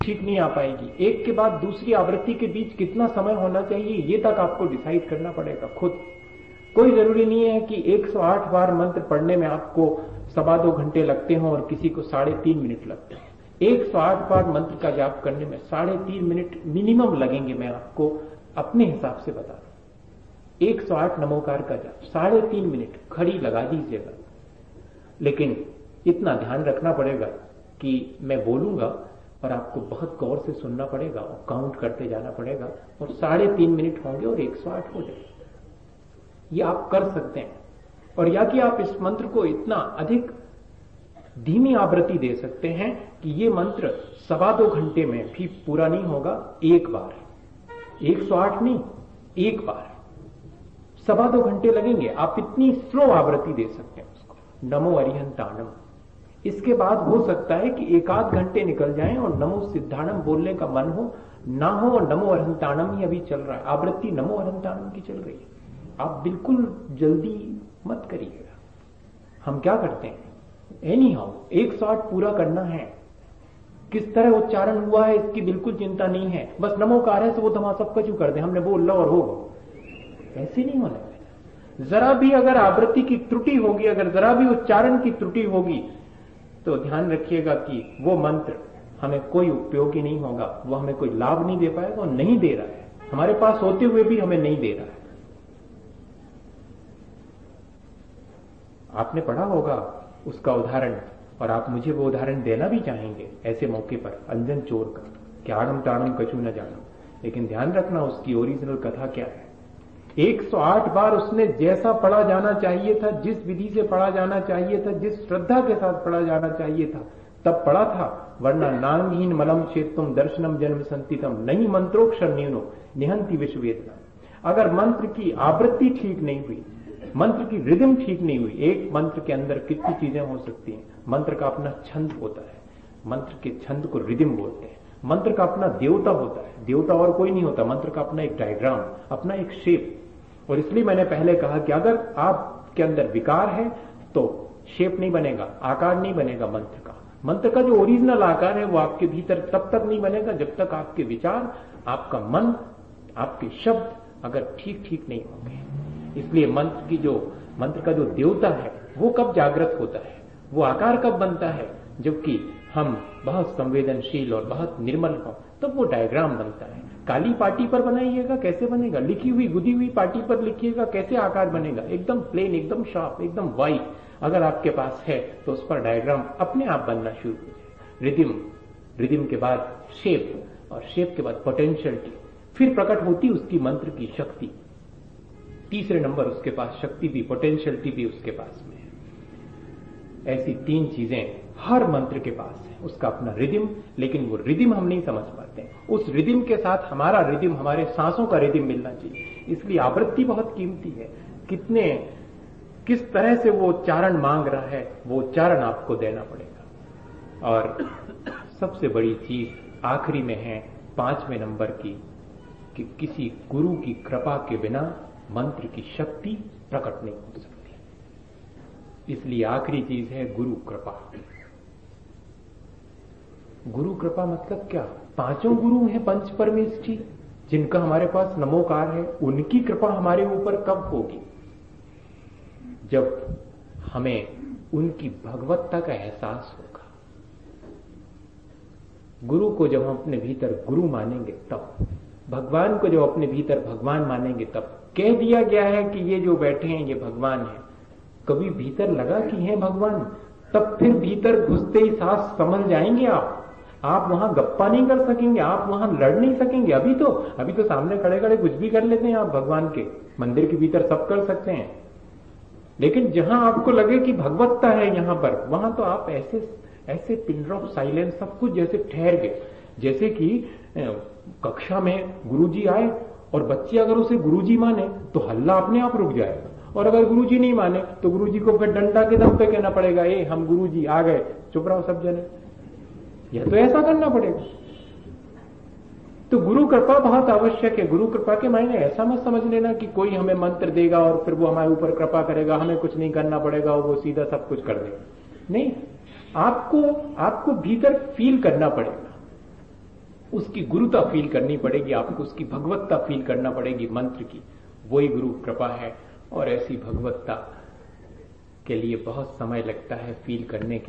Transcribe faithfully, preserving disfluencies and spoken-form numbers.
ठीक नहीं आ पाएगी। एक के बाद दूसरी आवृत्ति के बीच कितना समय होना चाहिए ये तक आपको डिसाइड करना पड़ेगा खुद। कोई जरूरी नहीं है कि एक सौ आठ बार मंत्र पढ़ने में आपको सवा दो घंटे लगते हों और किसी को साढ़े तीन मिनट लगते हैं। एक सौ आठ बार मंत्र का जाप करने में साढ़े तीन मिनट मिनिमम लगेंगे, मैं आपको अपने हिसाब से बता दूं। एक सौ आठ नमोकार का जाप साढ़े तीन मिनट खड़ी लगा दीजिएगा, लेकिन इतना ध्यान रखना पड़ेगा कि मैं बोलूंगा और आपको बहुत गौर से सुनना पड़ेगा और काउंट करते जाना पड़ेगा, और साढ़े तीन मिनट होंगे और एक सौ आठ हो जाएगा। ये आप कर सकते हैं। और या कि आप इस मंत्र को इतना अधिक धीमी आवृत्ति दे सकते हैं कि ये मंत्र सवा दो घंटे में भी पूरा नहीं होगा, एक बार, एक सौ आठ नहीं, एक बार सवा दो घंटे लगेंगे। आप इतनी स्लो आवृत्ति दे सकते हैं उसको, नमो अरिहंताणम। इसके बाद हो सकता है कि एक आध घंटे निकल जाएं और नमो सिद्धाणम बोलने का मन हो ना हो, और नमो अरिहंताणम ही अभी चल रहा है, आवृत्ति नमो अरिहंताणम की चल रही है। आप बिल्कुल जल्दी मत करिएगा। हम क्या करते हैं, एनी हाउ एक सौ आठ पूरा करना है, किस तरह उच्चारण हुआ है इसकी बिल्कुल चिंता नहीं है, बस नमोकार है तो वो धमा सब कचू कर दे, हमने बोल लो और होगा। ऐसे नहीं होना है। जरा भी अगर आवृत्ति की त्रुटि होगी, अगर जरा भी उच्चारण की त्रुटि होगी, तो ध्यान रखिएगा कि वो मंत्र हमें कोई उपयोगी नहीं होगा, वो हमें कोई लाभ नहीं दे पाएगा, और नहीं दे रहा है, हमारे पास होते हुए भी हमें नहीं दे रहा है। आपने पढ़ा होगा उसका उदाहरण, और आप मुझे वो उदाहरण देना भी चाहेंगे ऐसे मौके पर, अंजन चोर का, कि आड़म ताड़म कछु न जानो। लेकिन ध्यान रखना उसकी ओरिजिनल कथा क्या है। एक सौ आठ बार उसने जैसा पढ़ा जाना चाहिए था, जिस विधि से पढ़ा जाना चाहिए था, जिस श्रद्धा के साथ पढ़ा जाना चाहिए था, तब पढ़ा था। वरना नांगहीन मलम क्षेत्रम दर्शनम जन्म संतितम नहीं मंत्रोक्षर न्यूनो निहंति विश्ववेदना। अगर मंत्र की आवृत्ति ठीक नहीं हुई, मंत्र की रिदम ठीक नहीं हुई, एक मंत्र के अंदर कितनी चीजें हो सकती हैं। मंत्र का अपना छंद होता है, मंत्र के छंद को रिदम बोलते हैं। मंत्र का अपना देवता होता है, देवता और कोई नहीं होता। मंत्र का अपना एक डायग्राम, अपना एक शेप। और इसलिए मैंने पहले कहा कि अगर आपके अंदर विकार है तो शेप नहीं बनेगा, आकार नहीं बनेगा मंत्र का। मंत्र का जो ओरिजिनल आकार है वो आपके भीतर तब तक नहीं बनेगा जब तक आपके विचार, आपका मन, आपके शब्द अगर ठीक ठीक नहीं होंगे। इसलिए मंत्र की जो मंत्र का जो देवता है वो कब जागृत होता है, वो आकार कब बनता है, जबकि हम बहुत संवेदनशील और बहुत निर्मल हो, तब वो डायग्राम बनता है। काली पाटी पर बनाइएगा, कैसे बनेगा? लिखी हुई गुदी हुई पाटी पर लिखिएगा, कैसे आकार बनेगा? एकदम प्लेन, एकदम शार्प, एकदम वाइट अगर आपके पास है तो उस पर डायग्राम अपने आप बनना शुरू हो जाए। रिदिम, रिदिम के बाद शेप, और शेप के बाद पोटेंशियलिटी, फिर प्रकट होती उसकी मंत्र की शक्ति। तीसरे नंबर उसके पास शक्ति भी, पोटेंशियलिटी भी उसके पास में है। ऐसी तीन चीजें हर मंत्र के पास है। उसका अपना रिदिम, लेकिन वो रिदिम हम नहीं समझ पाते। उस रिदिम के साथ हमारा रिदिम, हमारे सांसों का रिदिम मिलना चाहिए। इसलिए आवृत्ति बहुत कीमती है। कितने, किस तरह से वो उच्चारण मांग रहा है, वो उच्चारण आपको देना पड़ेगा। और सबसे बड़ी चीज आखिरी में है, पांचवें नंबर की, कि किसी गुरु की कृपा के बिना मंत्र की शक्ति प्रकट नहीं हो सकती। इसलिए आखिरी चीज है गुरु कृपा। गुरु कृपा मतलब क्या? पांचों गुरु हैं पंच परमेष्ठी, जिनका हमारे पास नमोकार है, उनकी कृपा हमारे ऊपर कब होगी? जब हमें उनकी भगवत्ता का एहसास होगा। गुरु को जब हम अपने भीतर गुरु मानेंगे तब, भगवान को जब अपने भीतर भगवान मानेंगे तब। कह दिया गया है कि ये जो बैठे हैं ये भगवान है, कभी भीतर लगा कि हैं भगवान? तब फिर भीतर घुसते ही सांस समझ जाएंगे आप आप वहां गप्पा नहीं कर सकेंगे, आप वहां लड़ नहीं सकेंगे। अभी तो अभी तो सामने खड़े खड़े कुछ भी कर लेते हैं आप, भगवान के मंदिर के भीतर सब कर सकते हैं। लेकिन जहां आपको लगे कि भगवत्ता है यहां पर, वहां तो आप ऐसे ऐसे पिन ऑफ साइलेंस, सब कुछ जैसे ठहर गए। जैसे कि कक्षा में गुरुजी आए और बच्चे अगर उसे गुरुजी माने तो हल्ला अपने आप रुक जाएगा, और अगर गुरुजी नहीं माने तो गुरुजी को फिर डंडा के दम पे कहना पड़ेगा, ए हम गुरुजी आ गए, चुप रहो सब जने। यह तो ऐसा करना पड़ेगा। तो गुरु कृपा बहुत आवश्यक है। गुरु कृपा के मायने ऐसा मत समझ लेना कि कोई हमें मंत्र देगा और फिर वो हमारे ऊपर कृपा करेगा, हमें कुछ नहीं करना पड़ेगा और वो सीधा सब कुछ कर देगा। नहीं, आपको आपको भीतर फील करना पड़ेगा। उसकी गुरुता फील करनी पड़ेगी, आपको उसकी भगवत्ता फील करना पड़ेगी मंत्र की। वही गुरु कृपा है। और ऐसी भगवत्ता के लिए बहुत समय लगता है फील करने के